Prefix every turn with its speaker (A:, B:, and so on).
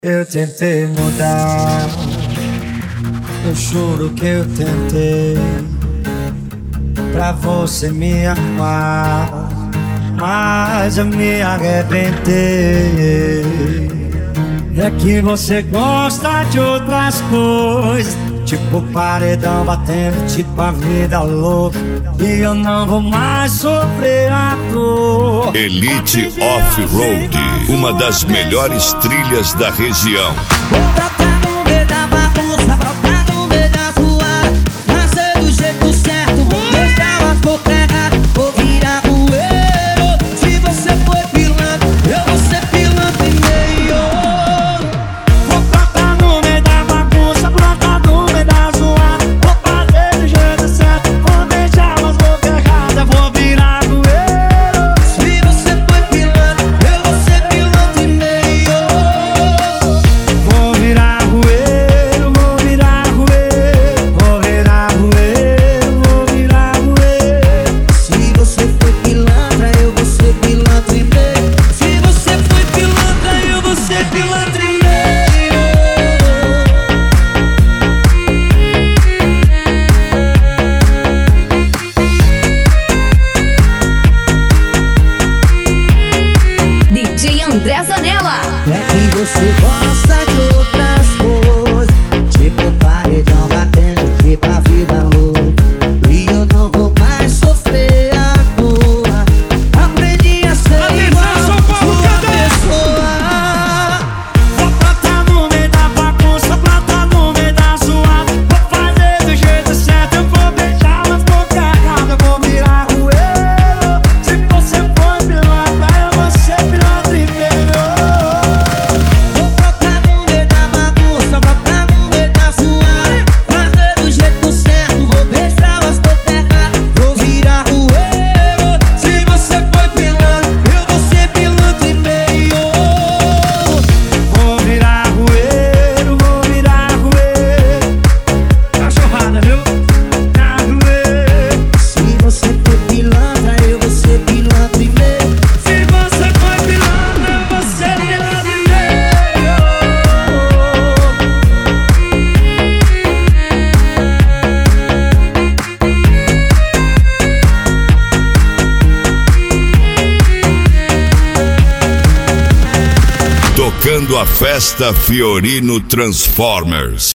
A: Eu tentei mudar, eu juro que eu tentei, pra você me amar, mas eu me arrebentei. É que você gosta de outras coisas, tipo paredão batendo, tipo a vida louca, e eu não vou mais sofrer a dor.
B: Elite Off-Road, uma das melhores trilhas da região.
C: Vou brotar no meio da bagunça, brotar no meio da zoada, nascer do jeito certo, vou deixar as bocas erradas, vou virar poeiro. Se você foi pilantra, eu vou ser pilantra e meio.
A: Vou brotar no meio da bagunça, brotar no meio da zoada, vou fazer do jeito certo, vou deixar as bocas erradas, vou virar poeiro.
C: Se você foi pilantra, eu vou ser pilantra e meio.
A: Vou virar poeiro, vou virar poeiro, vou virar poeiro, vou virar poeiro.
C: Se você foi pilantra, eu vou ser pilantra e meio. Se você foi pilantra, eu vou ser pilantra e meio.
D: DJ André Zanella.
C: É que você gosta de outras coisas, tipo paredão batendo, tipo a vida louca, e eu não vou mais sofrer a dor. Aprendi a ser igual sua pessoa.
A: Vou brotar no meio da bagunça, brotar no meio da zoada, vou fazer do jeito certo, eu vou beijar as bocas erradas, vou virar poeiro. Se você for pilantra, eu vou ser pilantra e meio.
C: Vou brotar no meio da bagunça, brotar no meio da zoada, fazer do jeito certo, vou beijar as bocas erradas, vou virar poeiro. Se você foi pilantra, eu vou ser pilantra e meio.
A: Vou virar poeiro, vou virar poeiro. Cachorrada, viu? Carroeiro.
C: Se você foi pilantra, eu vou ser pilantra e meio.
A: Se você foi pilantra, eu vou ser pilantra e meio.
B: Tocando a festa Fiorino Transformers.